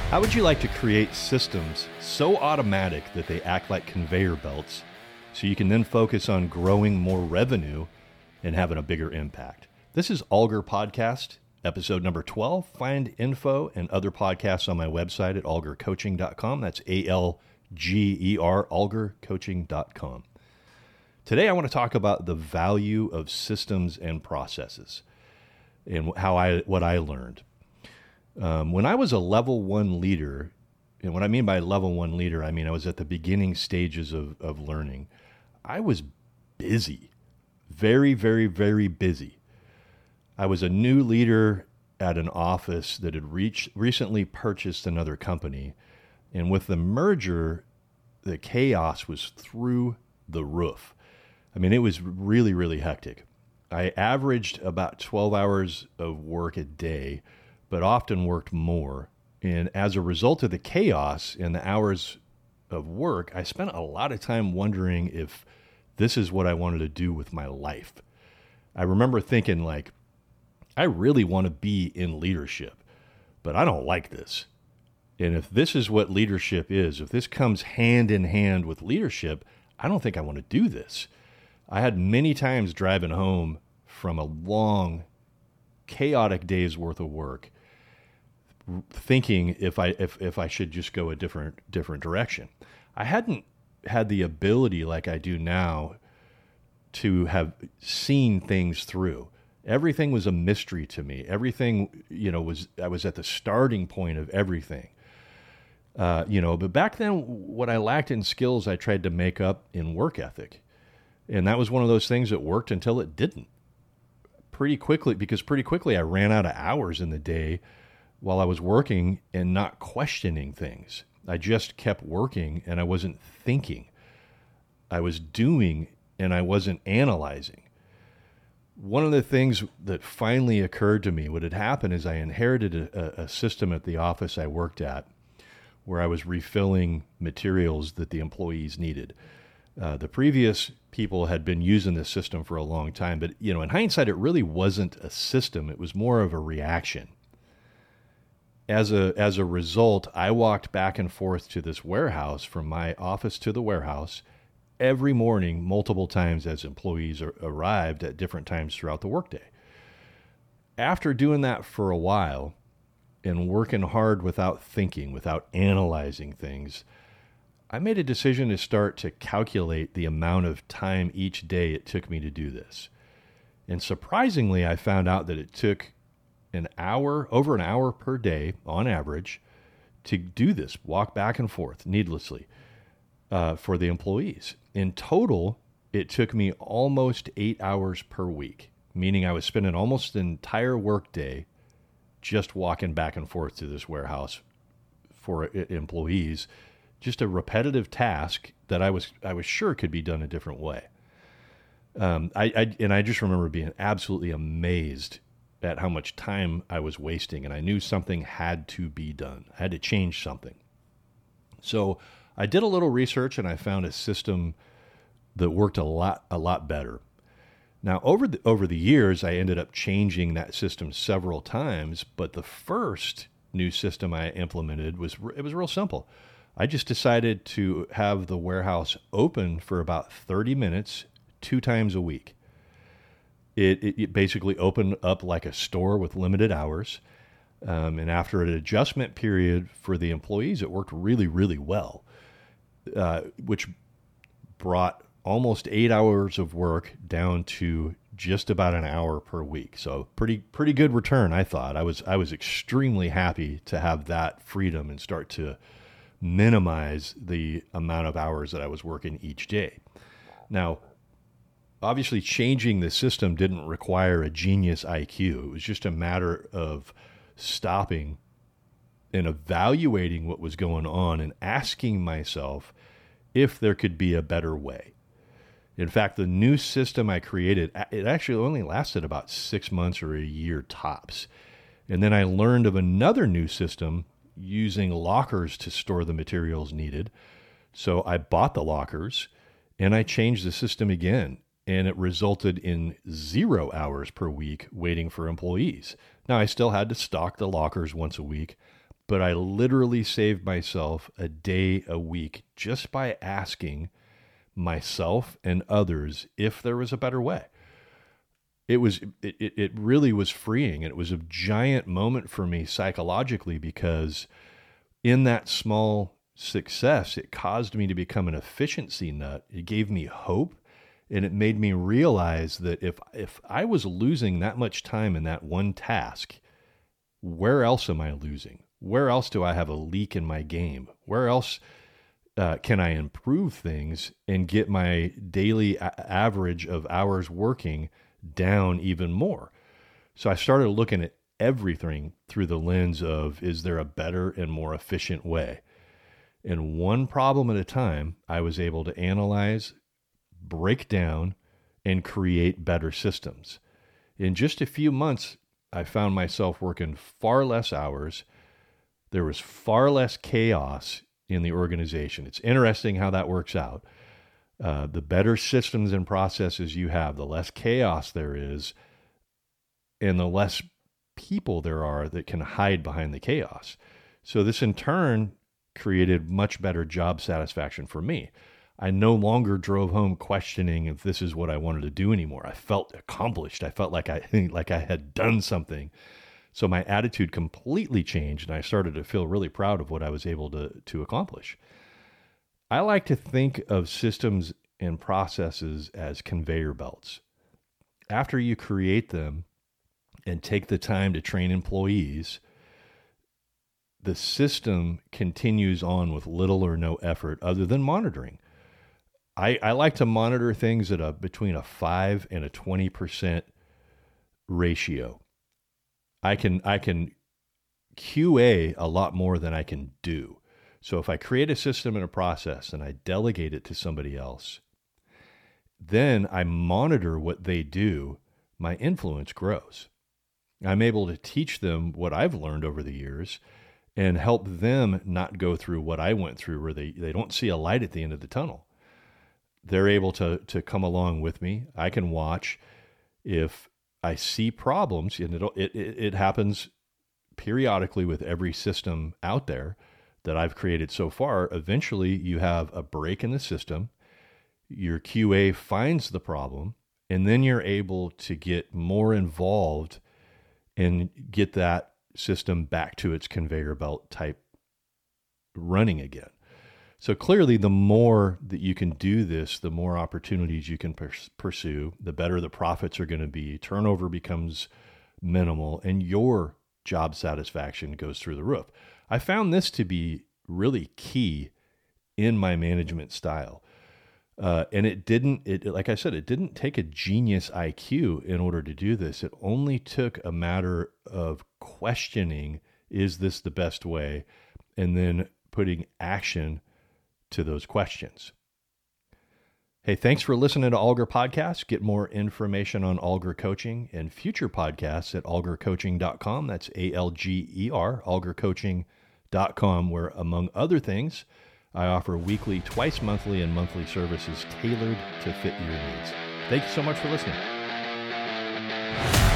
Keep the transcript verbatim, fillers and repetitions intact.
How would you like to create systems so automatic that they act like conveyor belts so you can then focus on growing more revenue and having a bigger impact? This is Alger Podcast, episode number twelve. Find info and other podcasts on my website at alger coaching dot com. That's A L G E R, alger coaching dot com. Today I want to talk about the value of systems and processes and how I what I learned. Um, when I was a level one leader, and what I mean by level one leader, I mean I was at the beginning stages of, of learning. I was busy, very, very, very busy. I was a new leader at an office that had reached, recently purchased another company. And with the merger, the chaos was through the roof. I mean, it was really, really hectic. I averaged about twelve hours of work a day, but often worked more. And as a result of the chaos and the hours of work, I spent a lot of time wondering if this is what I wanted to do with my life. I remember thinking, like, I really want to be in leadership, but I don't like this. And if this is what leadership is, if this comes hand in hand with leadership, I don't think I want to do this. I had many times driving home from a long, chaotic day's worth of work, thinking if I if, if I should just go a different different direction. I hadn't had the ability like I do now to have seen things through. Everything was a mystery to me. Everything, you know, was I was at the starting point of everything. Uh, you know, but back then, what I lacked in skills, I tried to make up in work ethic. And that was one of those things that worked until it didn't. Pretty quickly, because pretty quickly I ran out of hours in the day while I was working and not questioning things. I just kept working and I wasn't thinking. I was doing and I wasn't analyzing. One of the things that finally occurred to me, what had happened is I inherited a, a system at the office I worked at where I was refilling materials that the employees needed. Uh, the previous people had been using this system for a long time, but you know, in hindsight, it really wasn't a system. It was more of a reaction. As a as a result, I walked back and forth to this warehouse from my office to the warehouse every morning, multiple times as employees ar- arrived at different times throughout the workday. After doing that for a while and working hard without thinking, without analyzing things, I made a decision to start to calculate the amount of time each day it took me to do this. And surprisingly, I found out that it took an hour, over an hour per day on average to do this, walk back and forth needlessly uh, for the employees. In total, it took me almost eight hours per week, meaning I was spending almost an entire work day just walking back and forth to this warehouse for employees. Just a repetitive task that I was I was sure could be done a different way. Um, I, I and I just remember being absolutely amazed at how much time I was wasting, and I knew something had to be done. I had to change something. So I did a little research, and I found a system that worked a lot a lot better. Now, over the over the years, I ended up changing that system several times, but the first new system I implemented was it was real simple. I just decided to have the warehouse open for about thirty minutes, two times a week. It, it, it basically opened up like a store with limited hours. Um, and after an adjustment period for the employees, it worked really, really well, uh, which brought almost eight hours of work down to just about an hour per week. So pretty, pretty good return, I thought. I was, I was extremely happy to have that freedom and start to minimize the amount of hours that I was working each day. Now, obviously changing the system didn't require a genius I Q. It was just a matter of stopping and evaluating what was going on and asking myself if there could be a better way. In fact, the new system I created, it actually only lasted about six months or a year tops. And then I learned of another new system using lockers to store the materials needed. So I bought the lockers and I changed the system again. And it resulted in zero hours per week waiting for employees. Now, I still had to stock the lockers once a week, but I literally saved myself a day a week just by asking myself and others if there was a better way. It was, it, it really was freeing. And it was a giant moment for me psychologically, because in that small success, it caused me to become an efficiency nut. It gave me hope, and it made me realize that if, if I was losing that much time in that one task, where else am I losing? Where else do I have a leak in my game? Where else uh, can I improve things and get my daily a- average of hours working down even more? So I started looking at everything through the lens of, is there a better and more efficient way? And one problem at a time, I was able to analyze, break down, and create better systems. In just a few months, I found myself working far less hours. There was far less chaos in the organization. It's interesting how that works out. Uh, the better systems and processes you have, the less chaos there is, and the less people there are that can hide behind the chaos. So this in turn created much better job satisfaction for me. I no longer drove home questioning if this is what I wanted to do anymore. I felt accomplished. I felt like I like I had done something. So my attitude completely changed, and I started to feel really proud of what I was able to, to accomplish. I like to think of systems and processes as conveyor belts. After you create them and take the time to train employees, the system continues on with little or no effort other than monitoring. I, I like to monitor things at a between a five and a twenty percent ratio. I can I can Q A a lot more than I can do. So if I create a system and a process and I delegate it to somebody else, then I monitor what they do, my influence grows. I'm able to teach them what I've learned over the years and help them not go through what I went through, where they, they don't see a light at the end of the tunnel. They're able to, to come along with me. I can watch. If I see problems, and it, it, it happens periodically with every system out there that I've created so far, eventually you have a break in the system. Your Q A finds the problem, and then you're able to get more involved and get that system back to its conveyor belt type running again. So clearly, the more that you can do this, the more opportunities you can pers- pursue, the better the profits are going to be. Turnover becomes minimal, and your job satisfaction goes through the roof. I found this to be really key in my management style. Uh, and it didn't, it, like I said, it didn't take a genius I Q in order to do this. It only took a matter of questioning, is this the best way? And then putting action to those questions. Hey, thanks for listening to Alger Podcast. Get more information on Alger Coaching and future podcasts at alger coaching dot com. That's A L G E R, alger coaching dot com, where, among other things, I offer weekly, twice monthly, and monthly services tailored to fit your needs. Thank you so much for listening.